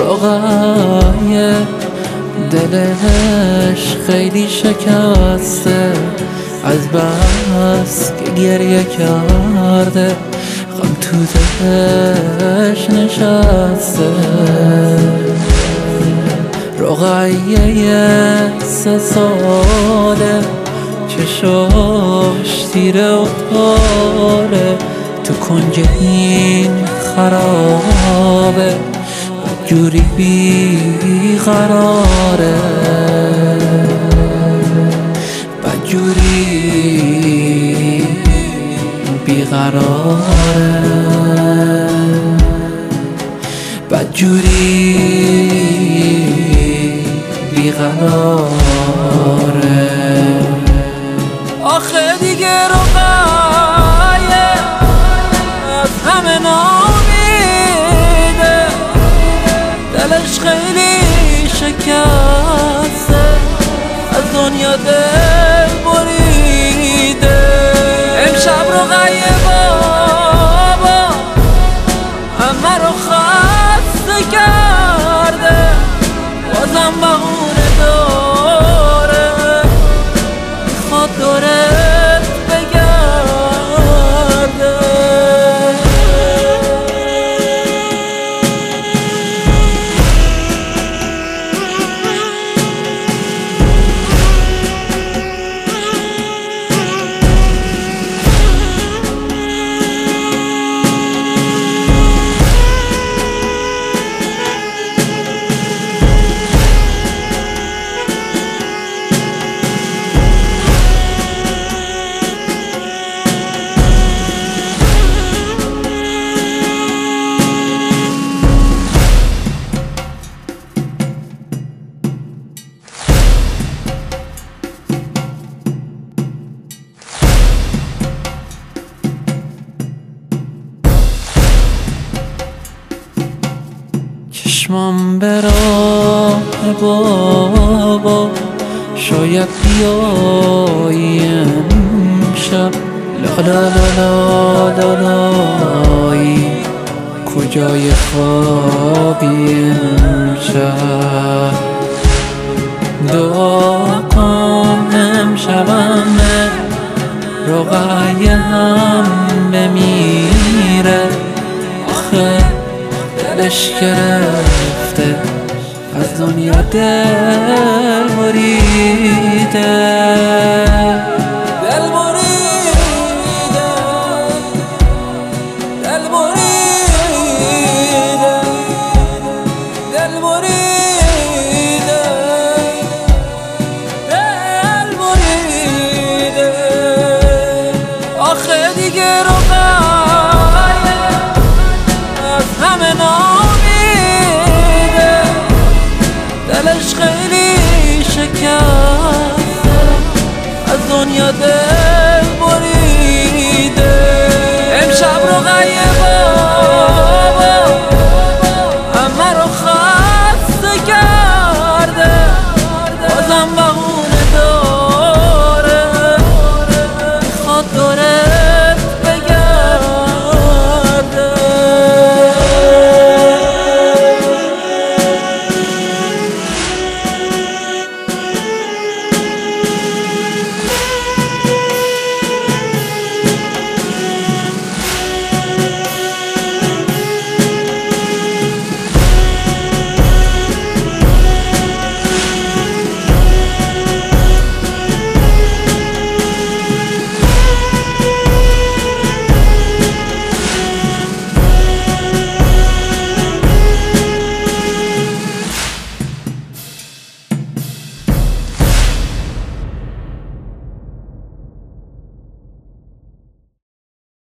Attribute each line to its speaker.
Speaker 1: رقیه دلش خیلی شکسته، از بس که گریه کرده غم تو دلش نشسته. رقیه 3 ساله، چشاش تیره و تاره، تو کنج این خرابه جوری بی قراره، بدجوری بی قراره، بدجوری بی قراره. آخه دیگه رقیه از همه نامیده، دلش خیلی شکسته، از دنیا دل بریده. امشب رقیه بابا همه رو خسته کرده، بازم بهونه داره میخواد دورت بگرده. چشمم به راه بابا، شاید بیایی امشب. لا لا لا لا لای کجای خوابی امشب. دعا کن امشبمه رقیه هم بمیره، آخه دلش گرفته از دنیا دل بریده، دل بریده، دل بریده، دل بریده، دل بریده. آخه دیگه رقیه از همه نامیده، دلش خیلی شکسته، از دنیا دل بریده. امشب رقیه